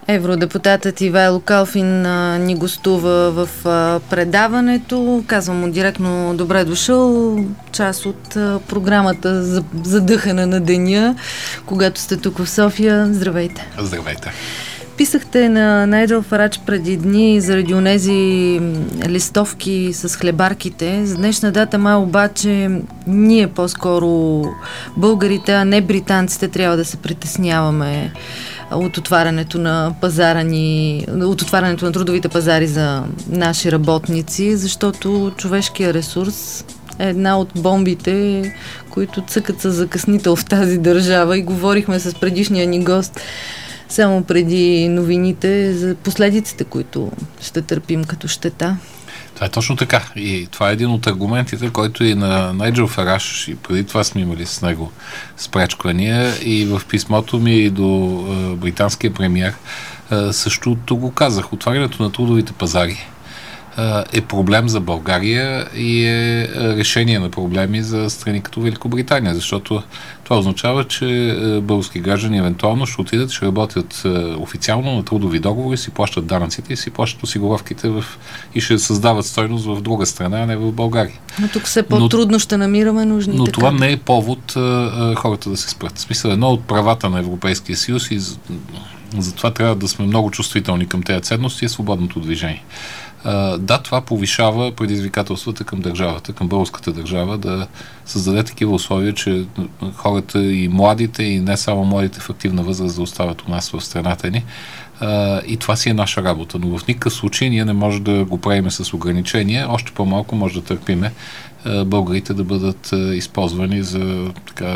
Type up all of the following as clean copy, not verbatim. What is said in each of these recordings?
Евродепутатът Ивайло Калфин ни гостува в предаването. Казвам му директно добре дошъл. Част от програмата за дъхане на деня, когато сте тук в София. Здравейте. Здравейте. Писахте на Найджел Фарадж преди дни заради онези листовки с хлебарките. За днешна дата обаче ние по-скоро българите, а не британците, трябва да се притесняваме от отварянето на от отварянето на трудовите пазари за наши работници, защото човешкият ресурс е една от бомбите, които цъкат със закъснител в тази държава, и говорихме с предишния ни гост само преди новините за последиците, които ще търпим като щета. Това е точно така. И това е един от аргументите, който и на Найджел Фарадж, и преди това сме имали с него спречквания, и в писмото ми до британския премиер също го казах. Отварянето на трудовите пазари е проблем за България и е решение на проблеми за страни като Великобритания, защото това означава, че български граждани евентуално ще отидат, ще работят официално на трудови договори, си плащат данъците и си плащат осигуровките и ще създават стойност в друга страна, а не в България. Но тук все по-трудно ще намираме нужните. Но това не е повод хората да се спрат. В смисъл, едно от правата на Европейския съюз, и затова трябва да сме много чувствителни към тези ценности, е свободното движение. Да, това повишава предизвикателствата към държавата, към българската държава, да създаде такива условия, че хората, и младите, и не само младите в активна възраст, да остават у нас в страната ни. И това си е наша работа. Но в никакъв случай ние не можем да го правим с ограничения. Още по-малко може да търпиме българите да бъдат използвани за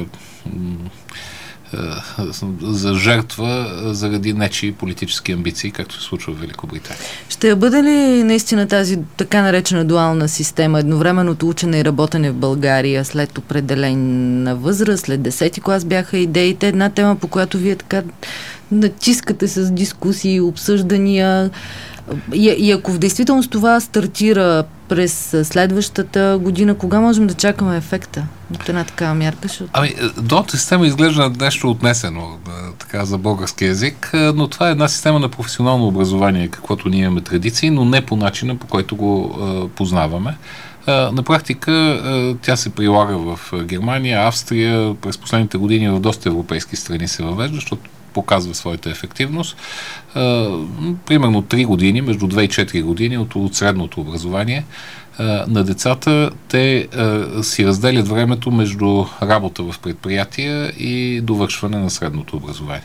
за жертва заради нечии политически амбиции, както се случва в Великобритания. Ще бъде ли наистина тази така наречена дуална система, едновременното учене и работене в България след определена възраст, след 10-ти клас бяха идеите, една тема, по която вие така натискате с дискусии, обсъждания, и ако в действителност това стартира през следващата година, кога можем да чакаме ефекта от една такава мярка? Дуалната система изглежда нещо отнесено така за български език, но това е една система на професионално образование, каквото ние имаме традиции, но не по начина, по който го познаваме. На практика тя се прилага в Германия, Австрия, през последните години в доста европейски страни се въвежда, защото показва своята ефективност. Примерно 3 години, между 2 и 4 години от средното образование на децата, те си разделят времето между работа в предприятия и довършване на средното образование.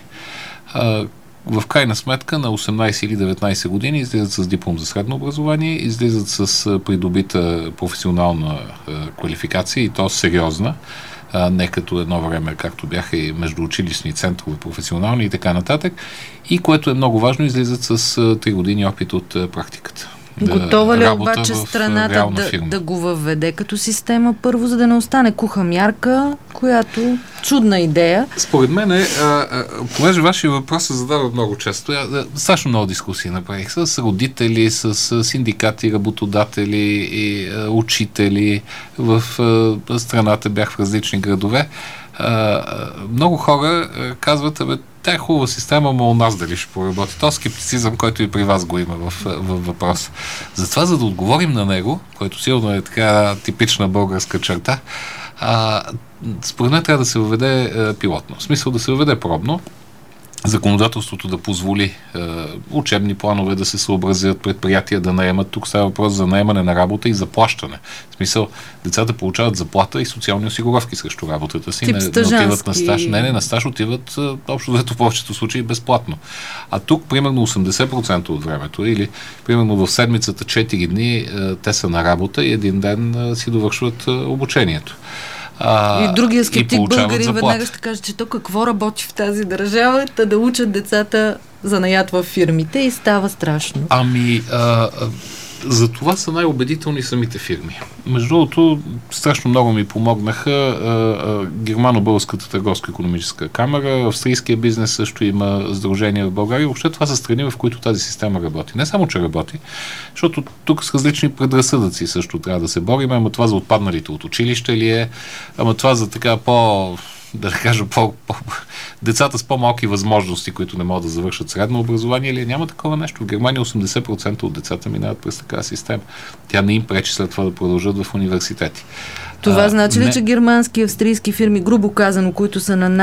В крайна сметка на 18 или 19 години излизат с диплом за средно образование, излизат с придобита професионална квалификация, и то сериозна, не като едно време, както бяха и междуучилищни центрове, професионални и така нататък, и което е много важно, излизат с 3 години опит от практиката. Готова ли обаче страната да го въведе като система първо, за да не остане куха мярка, която чудна идея? Според мен, понеже вашия въпрос се задава много често, страшно много дискусии направих с родители, с синдикати, работодатели и учители в страната, бях в различни градове. Много хора казват, тя е хубава система, но у нас дали ще поработи. То скептицизъм, който и при вас го има в въпрос. Затова, за да отговорим на него, което силно е така типична българска черта, според мен трябва да се въведе пилотно. В смисъл да се въведе пробно, законодателството да позволи учебни планове да се съобразят, предприятия да наемат. Тук става въпрос за наемане на работа и заплащане. В смисъл, децата получават заплата и социални осигуровки срещу работата си. Не отиват на стаж. На стаж отиват общо взето в повечето случаи безплатно. А тук примерно 80% от времето, или примерно в седмицата 4 дни те са на работа и един ден си довършват обучението. И другия скептик българин веднага ще каже, че то какво работи в тази държава, да учат децата занаят във фирмите, и става страшно. За това са най-убедителни самите фирми. Между другото, страшно много ми помогнаха Германо-българската търговско-икономическа камара, австрийския бизнес също има сдружения в България. Въобще това са страни, в които тази система работи. Не само, че работи, защото тук с различни предразсъдъци също трябва да се борим, ама това за отпадналите от училище ли е, ама това за така да кажа, децата с по-малки възможности, които не могат да завършат средно образование, или няма такова нещо. В Германия 80% от децата минават през такава система. Тя не им пречи след това да продължат в университети. Това значи ли, че германски и австрийски фирми, грубо казано, които са на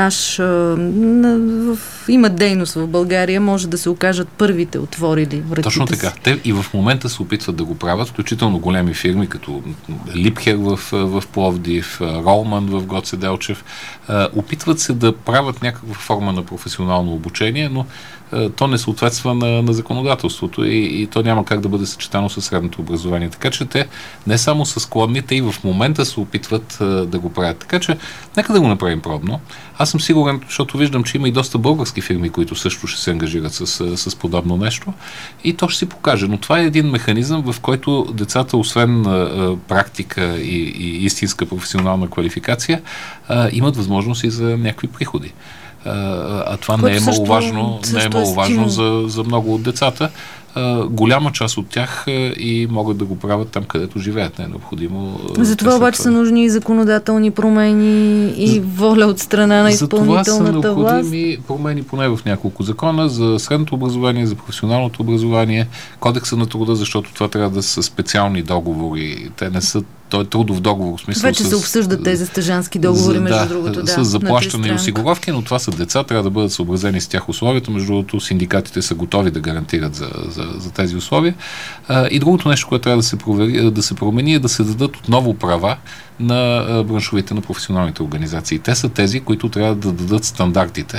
имат дейност в България, може да се окажат първите отворили вратите? Точно така. Те и в момента се опитват да го правят, включително големи фирми, като Липхер в Пловдив, Ролман в Гоце Делчев. Опитват се да правят някаква форма на професионално обучение, но то не съответства на законодателството и то няма как да бъде съчетано с средното образование. Така че те не само са склонни, те и в момента се опитват да го правят. Така че нека да го направим пробно. Аз съм сигурен, защото виждам, че има и доста български фирми, които също ще се ангажират с подобно нещо и то ще си покаже. Но това е един механизъм, в който децата, освен практика и истинска професионална квалификация, имат възможност и за някакви приходи. А това не е маловажно за много от децата. Голяма част от тях и могат да го правят там, където живеят. Не е необходимо. Затова обаче са нужни и законодателни промени и воля от страна на изпълнителната власт. За това са необходими промени поне в няколко закона за средното образование, за професионалното образование, кодекса на труда, защото това трябва да са специални договори. Те не са той е трудов договор. В смисъл вече се обсъждат тези стажански договори, между другото. С заплащане и осигуровки, но това са деца, трябва да бъдат съобразени с тях условията. Между другото, синдикатите са готови да гарантират за тези условия. И другото нещо, което трябва да се промени, е да се дадат отново права на браншовите, на професионалните организации. Те са тези, които трябва да дадат стандартите,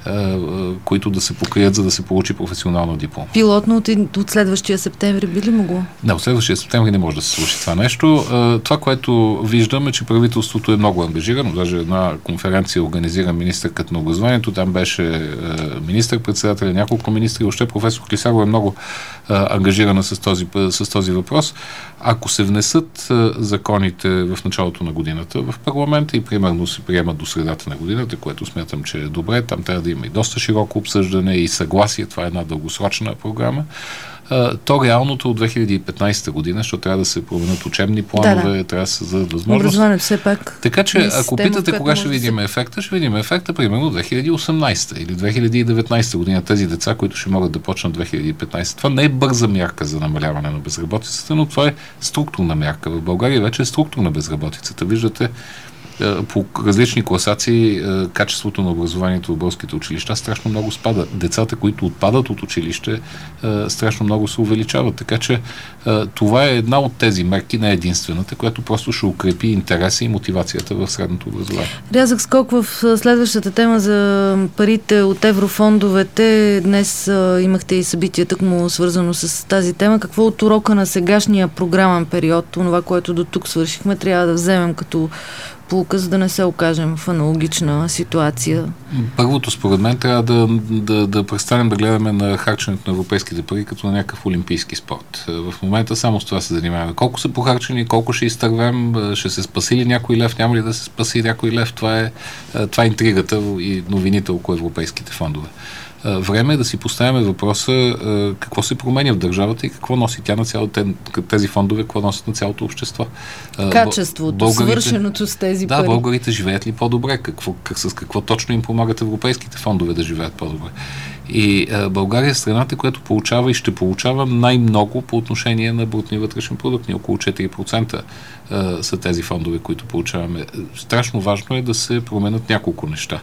които да се покрият, за да се получи професионална диплом. Пилотно от следващия септември би ли могло? Не, от следващия септември не може да се случи това нещо. Това, което виждаме, че правителството е много ангажирано. Даже една конференция организира министърката на образованието. Там беше министър-председател, няколко министри. Още професор Клисарова е много ангажирана с този въпрос. Ако се внесат законите в началото на годината в парламента и примерно се приемат до средата на годината, което смятам, че е добре, там трябва да има и доста широко обсъждане и съгласие, това е една дългосрочна програма, то реалното от 2015 година, защото трябва да се променят учебни планове, трябва да се създадат възможности. Образованието все пак. Така че, ако питате кога ще видим ефекта, ще видим ефекта примерно 2018 или 2019 година. Тези деца, които ще могат да почнат 2015. Това не е бърза мярка за намаляване на безработицата, но това е структурна мярка. В България вече е структурна безработицата. Виждате, по различни класации качеството на образованието в българските училища страшно много спада. Децата, които отпадат от училище, страшно много се увеличават. Така че това е една от тези мерки, не единствената, която просто ще укрепи интереса и мотивацията в средното образование. Рязък скок в следващата тема за парите от еврофондовете. Днес имахте и събитията, му свързано с тази тема. Какво от урока на сегашния програмен период, това, което до тук свършихме, трябва да вземем като полука, за да не се окажем в аналогична ситуация? Първото, според мен, трябва да престанем да гледаме на харченето на европейските пари като на някакъв олимпийски спорт. В момента само с това се занимаваме. Колко са похарчени, колко ще изтървем, ще се спаси ли някой лев, няма ли да се спаси някой лев. Това е интригата и новините около европейските фондове. Време е да си поставяме въпроса какво се променя в държавата и какво носи тя на тези фондове, какво носят на цялото общество. Качеството, свършеното с тези пари. Да, българите живеят ли по-добре? С какво точно им помагат европейските фондове да живеят по-добре? И България е страната, която получава и ще получава най-много по отношение на брутния вътрешен продукт. Около 4% са тези фондове, които получаваме. Страшно важно е да се променят няколко неща.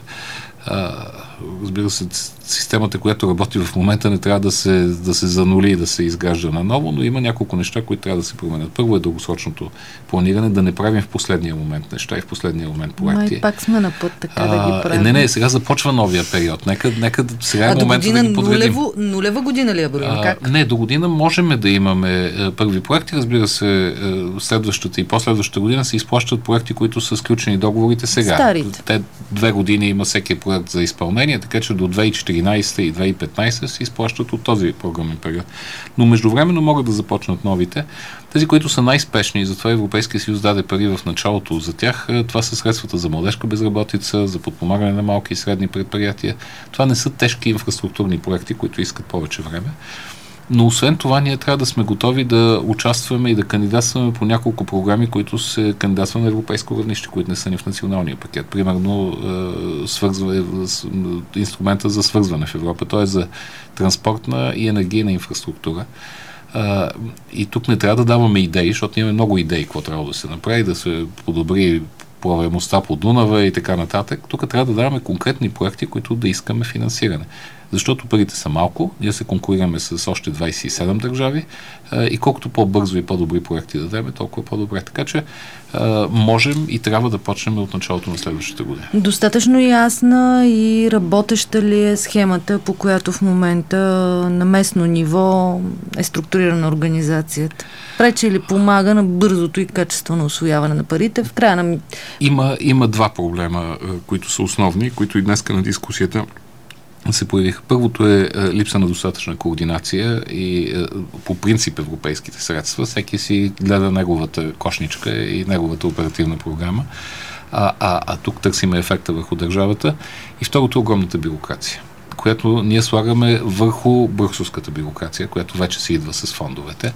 Разбира се, системата, която работи в момента, не трябва да се занули и да се изгражда наново, но има няколко неща, които трябва да се променят. Първо е дългосрочното планиране, да не правим в последния момент неща и в последния момент проекти. Май пак сме на път така да ги правим. Не, сега започва новия период. Нека сега е момента да ги подредим. Нулева година ли е броим? Как? Не, до година можем да имаме първи проекти. Разбира се, следващата и последващата година се изплащат проекти, които са сключени договорите сега. Старите. Те 2 години има всеки проект за изпълнение, така че до 2014 и 2015 се изплащат от този програмен период. Но междувременно могат да започнат новите. Тези, които са най-спешни, и затова Европейския съюз даде пари в началото за тях, това са средствата за младежка безработица, за подпомагане на малки и средни предприятия. Това не са тежки инфраструктурни проекти, които искат повече време. Но освен това, ние трябва да сме готови да участваме и да кандидатстваме по няколко програми, които се кандидатстват на европейско равнище, които не са ни в националния пакет. Примерно инструмента за свързване в Европа, т.е. за транспортна и енергийна инфраструктура. И тук не трябва да даваме идеи, защото имаме много идеи, какво трябва да се направи, да се подобри плаваемостта по Дунава и така нататък. Тук трябва да даваме конкретни проекти, които да искаме финансиране. Защото парите са малко, ние се конкурираме с още 27 държави и колкото по-бързо и по-добри проекти да дадем, толкова по-добре. Така че можем и трябва да почнем от началото на следващата година. Достатъчно ясна и работеща ли е схемата, по която в момента на местно ниво е структурирана организацията? Пречи или помага на бързото и качествено усвояване на парите? В края на... Има два проблема, които са основни, които и днеска на дискусията се появиха. Първото е липса на достатъчна координация и по принцип европейските средства. Всеки си гледа неговата кошничка и неговата оперативна програма, а тук търсиме ефекта върху държавата. И второто е огромната бюрокрация, която ние слагаме върху брюкселската бюрокрация, която вече се идва с фондовете.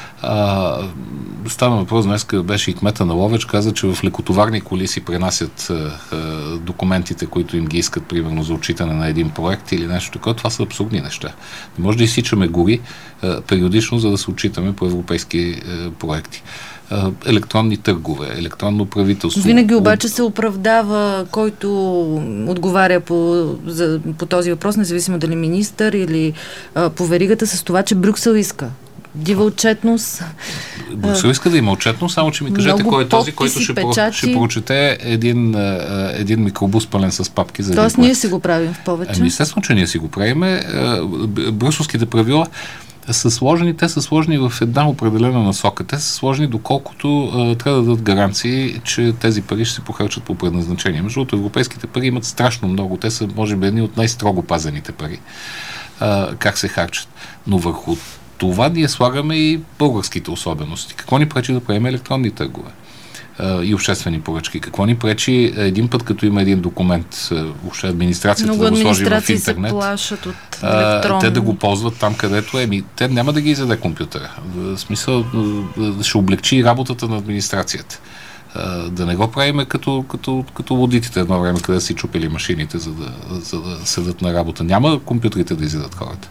Стана въпрос, днес беше и кмета на Ловеч, каза, че в лекотоварни коли си пренасят документите, които им ги искат, примерно за отчитане на един проект или нещо такова. Това са абсурдни неща. Не може да изсичаме гори периодично, за да се отчитаме по европейски проекти. Електронни търгове, електронно правителство. Винаги обаче се оправдава който отговаря по този въпрос, независимо дали министър или по веригата, с това, че Брюксел иска. Дива отчетност. Брюксел иска да има отчетност, само че ми кажете кой е този, който ще прочете един микробус пълен с папки за един проект. Тоест ние си го правим в повече. Естествено, че ние си го правиме. Брюкселските правила са сложени, те са сложени в една определена насока. Те са сложени доколкото трябва да дадат гаранции, че тези пари ще се похарчат по предназначение. Между другото, европейските пари имат страшно много. Те са, може би, едни от най-строго пазените пари. Как се харчат. Но върху това ние слагаме и българските особености. Какво ни пречи да правим електронни търгове и обществени поръчки? Какво ни пречи един път, като има един документ, въобще администрацията много да го сложи в интернет? Много администрации се плашат от електронно. Те да го ползват там, където е. Те няма да ги изяде компютъра. В смисъл да ще облегчи работата на администрацията. Да не го правиме като лудитите едно време, къде си чупили машините, за да седат на работа. Няма компютрите да изядат хората.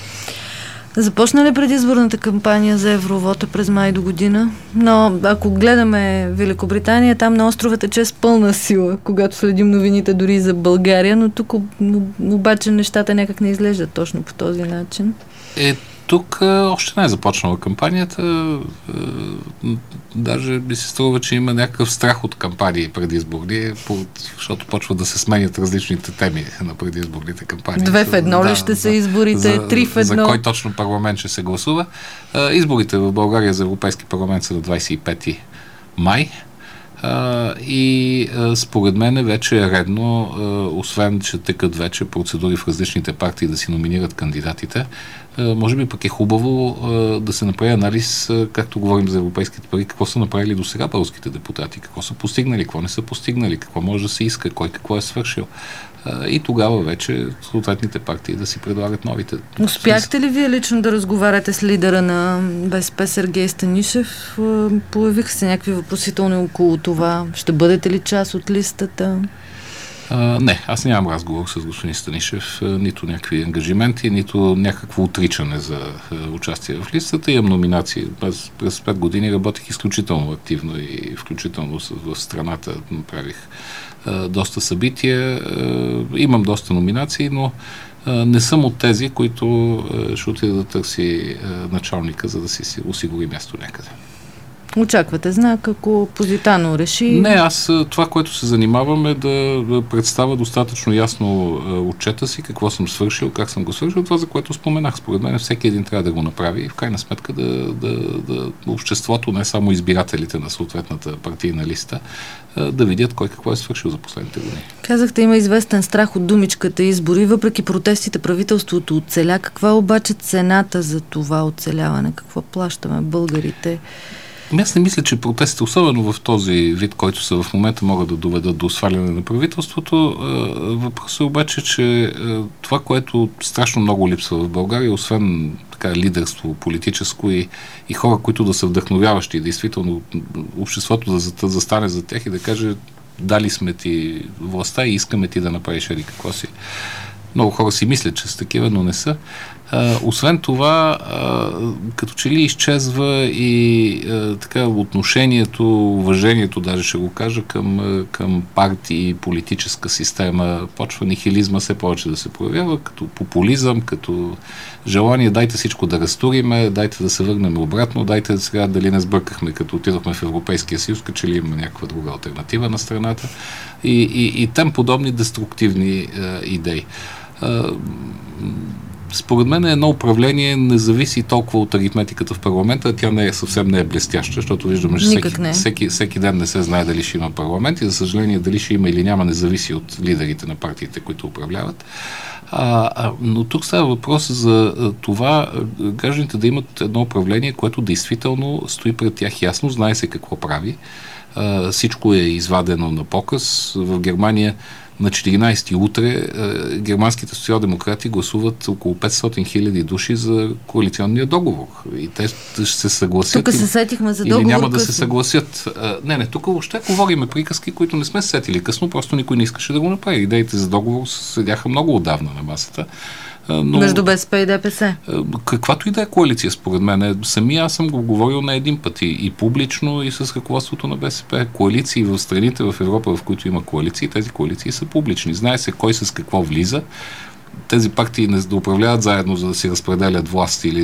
Започна ли предизборната кампания за Евровота през май до година? Но ако гледаме Великобритания, там на островата е с пълна сила, когато следим новините дори за България, но тук обаче нещата някак не изглеждат точно по този начин. Тук още не е започнала кампанията. Даже би се струва, че има някакъв страх от кампании предизборни, защото почват да се сменят различните теми на предизборните кампании. 2 в 1 ли ще са изборите? 3 в 1? За кой точно парламент ще се гласува. Изборите в България за Европейски парламент са на 25 май. И според мен вече е редно, освен че текат вече процедури в различните партии да си номинират кандидатите, може би пък е хубаво да се направи анализ, както говорим за европейските пари, какво са направили до сега българските депутати, какво са постигнали, какво не са постигнали, какво може да се иска, кой какво е свършил. И тогава вече съответните партии да си предлагат новите. Успяхте ли вие лично да разговаряте с лидера на БСП Сергей Станишев? Появиха се някакви въпросителни около това. Ще бъдете ли част от листата? Не, аз нямам разговор с господин Станишев, нито някакви ангажименти, нито някакво отричане за участие в листата. Имам номинации. През 5 години работих изключително активно и включително в страната направих доста събития. Имам доста номинации, но не съм от тези, които ще отида да търси началника, за да си осигури място някъде. Очаквате знак, ако Позитано реши? Не, аз това, което се занимавам е да представя достатъчно ясно отчета си, какво съм свършил, как съм го свършил, това, за което споменах. Според мен всеки един трябва да го направи и в крайна сметка да обществото, не само избирателите на съответната партийна листа, да видят кой какво е свършил за последните години. Казахте, има известен страх от думичката избори. Въпреки протестите, правителството оцеля. Каква е обаче цената за това оцеляване? Какво плащаме българите? Аз не мисля, че протестите, особено в този вид, който са в момента, могат да доведат до сваляне на правителството. Въпросът е обаче, че това, което страшно много липсва в България, освен така лидерство политическо и хора, които да са вдъхновяващи, действително обществото да застане за тях и да каже: дали сме ти властта и искаме ти да направиш еди какво си. Много хора си мислят, че са такива, но не са. Освен това, като че ли изчезва и така отношението, уважението, даже ще го кажа, към партии, политическа система. Почва нихилизма все повече да се проявява, като популизъм, като желание: дайте всичко да разтуриме, дайте да се върнем обратно, дайте сега дали не сбъркахме, като отидохме в Европейския съюз, като че ли има някаква друга алтернатива на страната и тем подобни деструктивни идеи. Според мен едно управление не зависи толкова от аритметиката в парламента, тя съвсем не е блестяща, защото виждаме, че всеки ден не се знае дали ще има парламент и, за съжаление, дали ще има или няма, не зависи от лидерите на партиите, които управляват. Но тук става въпрос за това гражданите да имат едно управление, което действително стои пред тях ясно, знае се какво прави. Всичко е извадено на показ. В Германия на 14-ти утре германските социал-демократи гласуват около 500 хиляди души за коалиционния договор. И те ще се съгласят. Тук се сетихме за договор. Или няма да се съгласят. Не, тук въобще говориме приказки, които не сме сетили късно, просто никой не искаше да го направи. Идеите за договор седяха много отдавна на масата. Но, между БСП и ДПС. Каквато и да е коалиция, според мен. Самия аз съм го говорил на един път и публично, и с ръководството на БСП. Коалиции в страните в Европа, в които има коалиции, тези коалиции са публични. Знае се кой с какво влиза. Тези партии не да управляват заедно, за да си разпределят власт или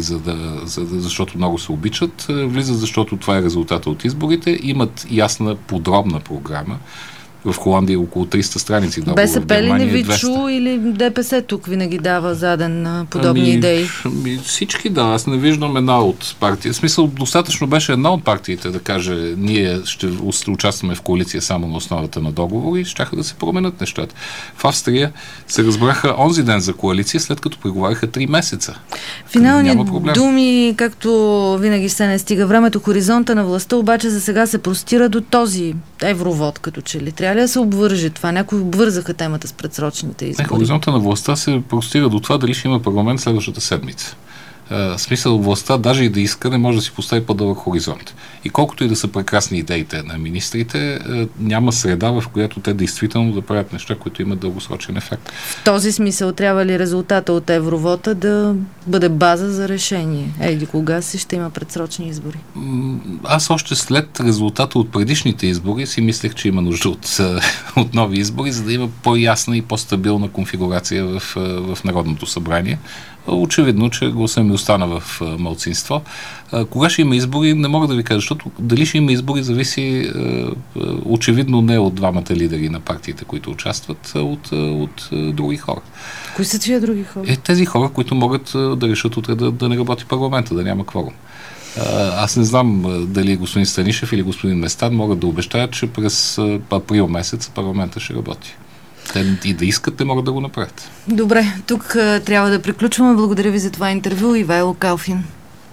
защото много се обичат. Влизат, защото това е резултата от изборите. Имат ясна, подробна програма. В Холандия около 300 страници. БСП ли не ви чу или ДПС тук винаги дава заден на подобни идеи? Всички да. Аз не виждам една от партии. В смисъл, достатъчно беше една от партиите да каже: ние ще участваме в коалиция само на основата на договори и щяха да се променят нещата. В Австрия се разбраха онзи ден за коалиция, след като преговаряха 3 месеца. Финални думи, както винаги се не стига времето. Хоризонта на властта обаче за сега се простира до този евровод, като че ли. Трябва ли да се обвърже това? Някои обвързаха темата с предсрочните избори. Хоризонта на властта се простира до това дали ще има парламент следващата седмица. Смисъл, властта, даже и да иска, не може да си постави по-дълъг хоризонт. И колкото и да са прекрасни идеите на министрите, няма среда, в която те действително да правят неща, които имат дългосрочен ефект. В този смисъл трябва ли резултата от евровота да бъде база за решение? Еди кога си ще има предсрочни избори? Аз още след резултата от предишните избори си мислех, че има нужда от нови избори, за да има по-ясна и по-стабилна конфигурация в Народното събрание. Очевидно, че гласа ми остана в малцинство. Кога ще има избори, не мога да ви кажа, защото дали ще има избори зависи очевидно не от двамата лидери на партиите, които участват, а от други хора. Кои са тия други хора? Тези хора, които могат да решат утре да не работи парламента, да няма кворум. Аз не знам дали господин Станишев или господин Местан могат да обещаят, че през април месец парламента ще работи. Те и да искат, те могат да го направят. Добре, тук трябва да приключваме. Благодаря ви за това интервю. Ивайло Калфин.